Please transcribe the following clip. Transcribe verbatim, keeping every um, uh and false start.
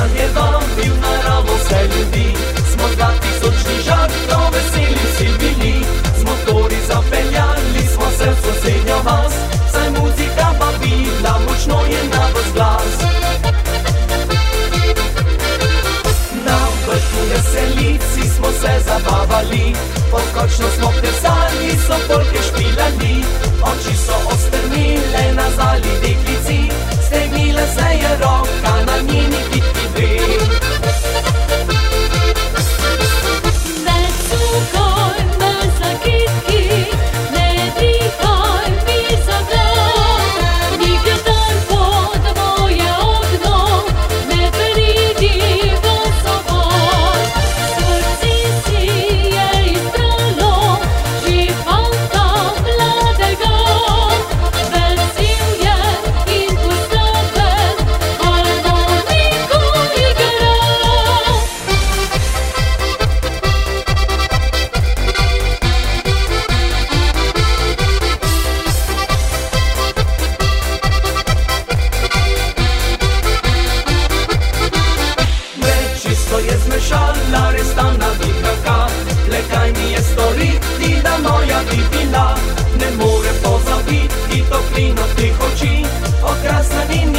dan je vabil naravo vse ljudi. Smo dva tisočni žarko veseli vsi bili, z motori zapeljali smo se v sosednjo vas, saj muzika vabila, močno je na ves glas. Na vrhu veselici smo se zabavali, poskočno smo plesali, so polke špilali, oči so ostrmile na zali deklici, stegnile se je roka na njeni kitki dve. Je zmešala res ta navihaka, le kaj mi je storiti, da moja bi bila, ne more pozabiti toplino teh oči, okrasna in